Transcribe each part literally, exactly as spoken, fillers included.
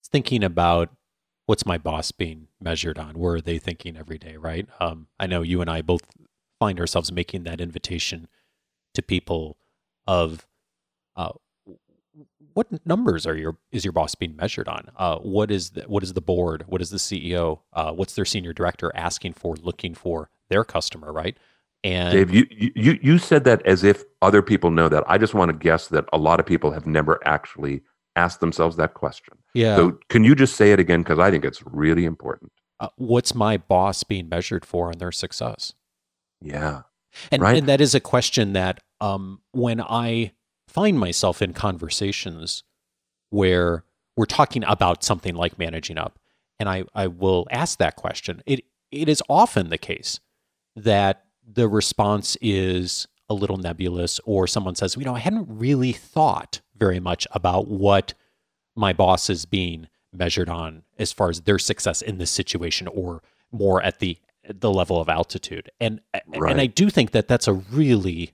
thinking about what's my boss being measured on? Where are they thinking every day, right? Um, I know you and I both find ourselves making that invitation to people of uh, what numbers are your is your boss being measured on? Uh, what is the, what is the board? What is the C E O? Uh, what's their senior director asking for, looking for their customer, right? Dave, And you, you you said that as if other people know that. I just want to guess that a lot of people have never actually asked themselves that question. yeah, So can you just say it again? Because I think it's really important. uh, what's my boss being measured for on their success? Yeah. And Right? and that is a question that um, when I find myself in conversations where we're talking about something like managing up, and I, I will ask that question, it it is often the case that the response is a little nebulous, or someone says, you know, I hadn't really thought very much about what my boss is being measured on as far as their success in this situation, or more at the the level of altitude. And and I Right. do think that that's a really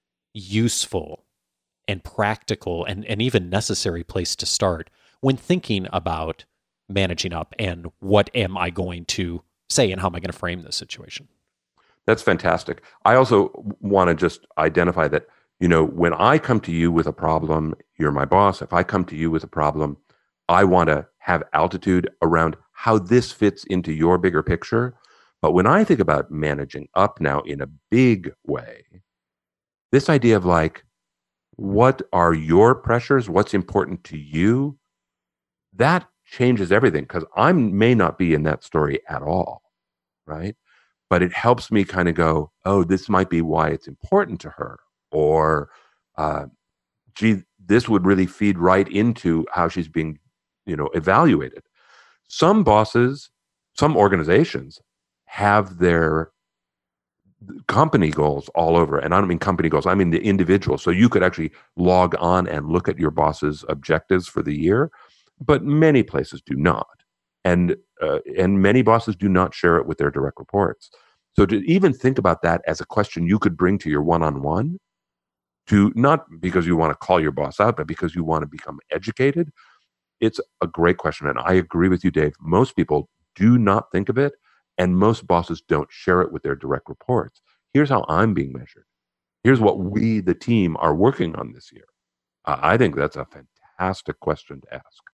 useful and practical and, and even necessary place to start when thinking about managing up and what am I going to say and how am I going to frame this situation. That's fantastic. I also want to just identify that, you know, when I come to you with a problem, you're my boss. If I come to you with a problem, I want to have altitude around how this fits into your bigger picture. But when I think about managing up now in a big way, this idea of like, what are your pressures? What's important to you? That changes everything because I may not be in that story at all, right? But it helps me kind of go, oh, this might be why it's important to her. Or, uh, gee, this would really feed right into how she's being, you know, evaluated. Some bosses, some organizations have their company goals all over. And I don't mean company goals, I mean the individual. So you could actually log on and look at your boss's objectives for the year, but many places do not. And uh, and many bosses do not share it with their direct reports. So to even think about that as a question you could bring to your one-on-one, to not because you want to call your boss out, but because you want to become educated, it's a great question. And I agree with you, Dave. Most people do not think of it, and most bosses don't share it with their direct reports. Here's how I'm being measured. Here's what we, the team, are working on this year. Uh, I think that's a fantastic question to ask.